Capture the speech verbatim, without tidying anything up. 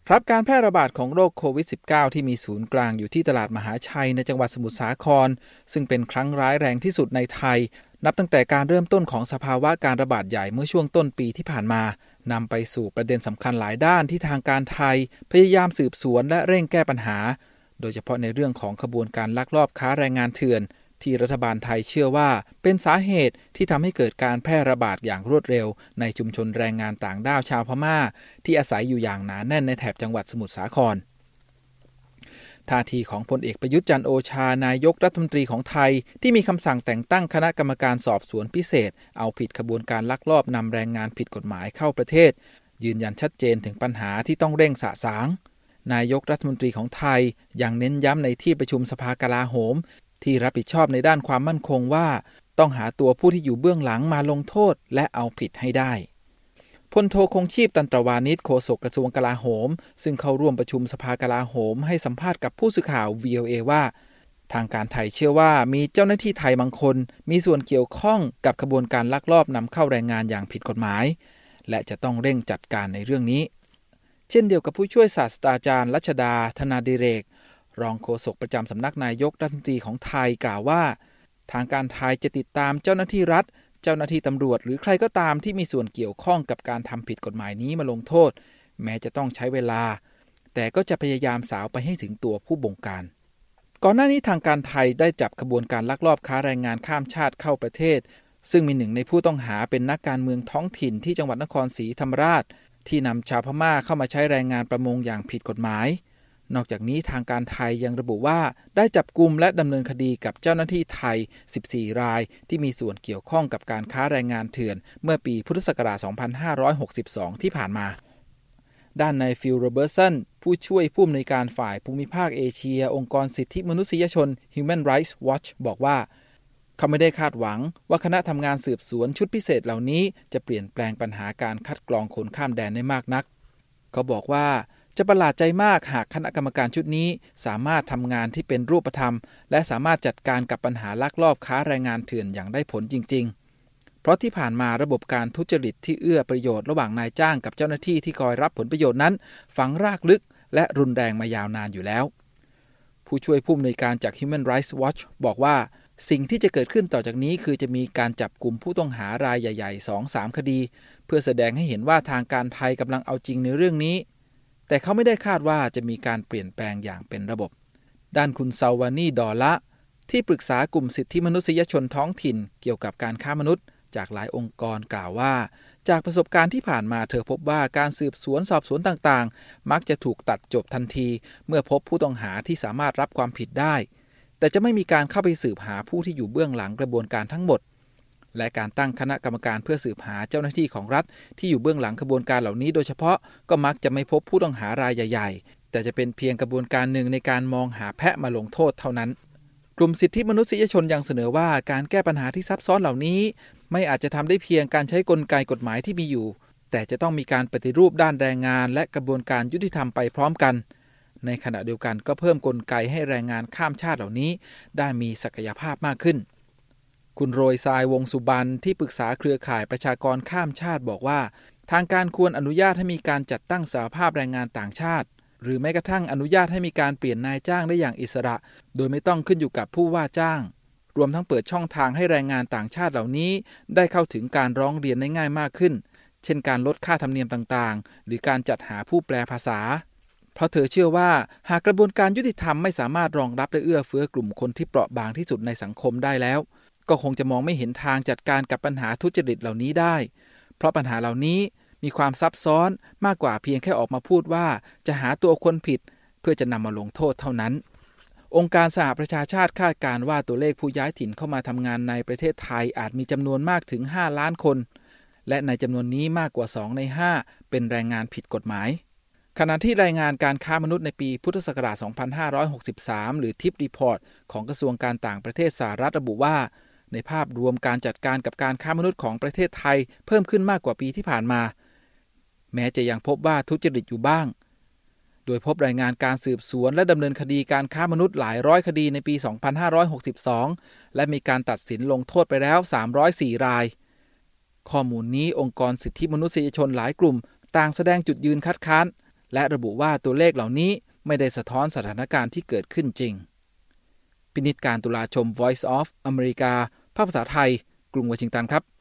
ครับการแพร่ระบาดของโรคโควิด สิบเก้า ที่มีศูนย์กลางอยู่ที่ตลาดมหาชัยในจังหวัดสมุทรสาครซึ่งเป็นครั้งร้ายแรงที่สุดในไทยนับตั้งแต่การเริ่มต้นของสภาวะการระบาดใหญ่เมื่อช่วงต้นปีที่ผ่านมานำไปสู่ประเด็นสำคัญหลายด้านที่ทางการไทยพยายามสืบสวนและเร่งแก้ปัญหาโดยเฉพาะในเรื่องของขบวนการลักลอบค้าแรงงานเถื่อนที่รัฐบาลไทยเชื่อว่าเป็นสาเหตุที่ทำให้เกิดการแพร่ระบาดอย่างรวดเร็วในชุมชนแรงงานต่างด้าวชาวพม่าที่อาศัยอยู่อย่างหนาแน่นในแถบจังหวัดสมุทรสาครท่าทีของพลเอกประยุทธ์จันทร์โอชานายกรัฐมนตรีของไทยที่มีคำสั่งแต่งตั้งคณะกรรมการสอบสวนพิเศษเอาผิดขบวนการลักลอบนำแรงงานผิดกฎหมายเข้าประเทศยืนยันชัดเจนถึงปัญหาที่ต้องเร่งสะสางนายกรัฐมนตรีของไทยยังเน้นย้ำในที่ประชุมสภากลาโหมที่รับผิดชอบในด้านความมั่นคงว่าต้องหาตัวผู้ที่อยู่เบื้องหลังมาลงโทษและเอาผิดให้ได้พลโทคงชีพตันตรวานิชโฆษกกระทรวงกลาโหมซึ่งเข้าร่วมประชุมสภากลาโหมให้สัมภาษณ์กับผู้สื่อข่าว วี โอ เอ ว่าทางการไทยเชื่อว่ามีเจ้าหน้าที่ไทยบางคนมีส่วนเกี่ยวข้องกับขบวนการลักลอบนำเข้าแรงงานอย่างผิดกฎหมายและจะต้องเร่งจัดการในเรื่องนี้เช่นเดียวกับผู้ช่วยศาสตราจารย์รัชดาธนาดิเรกรองโฆษกประจำสำนักนายกรัฐมนตรีของไทยกล่าวว่าทางการไทยจะติดตามเจ้าหน้าที่รัฐเจ้าหน้าที่ตำรวจหรือใครก็ตามที่มีส่วนเกี่ยวข้องกับการทำผิดกฎหมายนี้มาลงโทษแม้จะต้องใช้เวลาแต่ก็จะพยายามสาวไปให้ถึงตัวผู้บงการก่อนหน้านี้ทางการไทยได้จับขบวนการลักลอบค้าแรงงานข้ามชาติเข้าประเทศซึ่งมีหนึ่งในผู้ต้องหาเป็นนักการเมืองท้องถิ่นที่จังหวัดนครศรีธรรมราชที่นำชาวพม่าเข้ามาใช้แรงงานประมงอย่างผิดกฎหมายนอกจากนี้ทางการไทยยังระบุว่าได้จับกุมและดำเนินคดีกับเจ้าหน้าที่ไทยสิบสี่รายที่มีส่วนเกี่ยวข้องกับการค้าแรงงานเถื่อนเมื่อปีพุทธศักราชสองพันห้าร้อยหกสิบสองที่ผ่านมาด้านนายฟิล โรเบิร์ตสันผู้ช่วยผู้อำนวยการฝ่ายภูมิภาคเอเชียองค์กรสิทธิมนุษยชน Human Rights Watch บอกว่าเขาไม่ได้คาดหวังว่าคณะทำงานสืบสวนชุดพิเศษเหล่านี้จะเปลี่ยนแปลงปัญหาการคัดกรองคนข้ามแดนได้มากนักเขาบอกว่าจะประหลาดใจมากหากคณะกรรมการชุดนี้สามารถทำงานที่เป็นรูปธรรมและสามารถจัดการกับปัญหาลักลอบค้าแรงงานเถื่อนอย่างได้ผลจริงๆเพราะที่ผ่านมาระบบการทุจริตที่เอื้อประโยชน์ระหว่างนายจ้างกับเจ้าหน้าที่ที่คอยรับผลประโยชน์นั้นฝังรากลึกและรุนแรงมายาวนานอยู่แล้วผู้ช่วยผู้อำนวยการจาก Human Rights Watch บอกว่าสิ่งที่จะเกิดขึ้นต่อจากนี้คือจะมีการจับกลุ่มผู้ต้องหารายใหญ่ๆ สองถึงสาม คดีเพื่อแสดงให้เห็นว่าทางการไทยกำลังเอาจริงในเรื่องนี้แต่เขาไม่ได้คาดว่าจะมีการเปลี่ยนแปลงอย่างเป็นระบบด้านคุณซาวานีดอละที่ปรึกษากลุ่มสิทธิมนุษยชนท้องถิ่นเกี่ยวกับการค้ามนุษย์จากหลายองค์กรกล่าวว่าจากประสบการณ์ที่ผ่านมาเธอพบว่าการสืบสวนสอบสวนต่างๆมักจะถูกตัดจบทันทีเมื่อพบผู้ต้องหาที่สามารถรับความผิดได้แต่จะไม่มีการเข้าไปสืบหาผู้ที่อยู่เบื้องหลังกระบวนการทั้งหมดและการตั้งคณะกรรมการเพื่อสืบหาเจ้าหน้าที่ของรัฐที่อยู่เบื้องหลังกระบวนการเหล่านี้โดยเฉพาะก็มักจะไม่พบผู้ต้องหารายใหญ่ๆแต่จะเป็นเพียงกระบวนการหนึ่งในการมองหาแพะมาลงโทษเท่านั้นกลุ่มสิทธิมนุษยชนยังเสนอว่าการแก้ปัญหาที่ซับซ้อนเหล่านี้ไม่อาจจะทำได้เพียงการใช้กลไกกฎหมายที่มีอยู่แต่จะต้องมีการปฏิรูปด้านแรงงานและกระบวนการยุติธรรมไปพร้อมกันในขณะเดียวกันก็เพิ่มกลไกให้แรงงานข้ามชาติเหล่านี้ได้มีศักยภาพมากขึ้นคุณโรยทรายวงสุบรรณที่ปรึกษาเครือข่ายประชากรข้ามชาติบอกว่าทางการควรอนุญาตให้มีการจัดตั้งสหภาพแรงงานต่างชาติหรือแม้กระทั่งอนุญาตให้มีการเปลี่ยนนายจ้างได้อย่างอิสระโดยไม่ต้องขึ้นอยู่กับผู้ว่าจ้างรวมทั้งเปิดช่องทางให้แรงงานต่างชาติเหล่านี้ได้เข้าถึงการร้องเรียนได้ง่ายมากขึ้นเช่นการลดค่าธรรมเนียมต่างๆหรือการจัดหาผู้แปลภาษาเพราะเธอเชื่อว่าหากกระบวนการยุติธรรมไม่สามารถรองรับและเอื้อเฟื้อกลุ่มคนที่เปราะบางที่สุดในสังคมได้แล้วก็คงจะมองไม่เห็นทางจัดการกับปัญหาทุจริตเหล่านี้ได้เพราะปัญหาเหล่านี้มีความซับซ้อนมากกว่าเพียงแค่ออกมาพูดว่าจะหาตัวคนผิดเพื่อจะนำมาลงโทษเท่านั้นองค์การสหประชาชาติคาดการณ์ว่าตัวเลขผู้ย้ายถิ่นเข้ามาทำงานในประเทศไทยอาจมีจำนวนมากถึงห้าล้านคนและในจำนวนนี้มากกว่าสองในห้าเป็นแรงงานผิดกฎหมายขณะที่รายงานการค้ามนุษย์ในปีพุทธศักราชสองพันห้าร้อยหกสิบสามหรือ ทิป Report ของกระทรวงการต่างประเทศสหรัฐระบุว่าในภาพรวมการจัดการกับการค้ามนุษย์ของประเทศไทยเพิ่มขึ้นมากกว่าปีที่ผ่านมาแม้จะยังพบว่าทุจริตอยู่บ้างโดยพบรายงานการสืบสวนและดำเนินคดีการค้ามนุษย์หลายร้อยคดีในปีสองพันห้าร้อยหกสิบสองและมีการตัดสินลงโทษไปแล้วสามร้อยสี่รายข้อมูลนี้องค์กรสิทธิมนุษยชนหลายกลุ่มต่างแสดงจุดยืนคัดค้านและระบุว่าตัวเลขเหล่านี้ไม่ได้สะท้อนสถานการณ์ที่เกิดขึ้นจริงพินิจการตุลาชม Voice of อเมริกาภาคภาษาไทยกรุงวอชิงตันครับ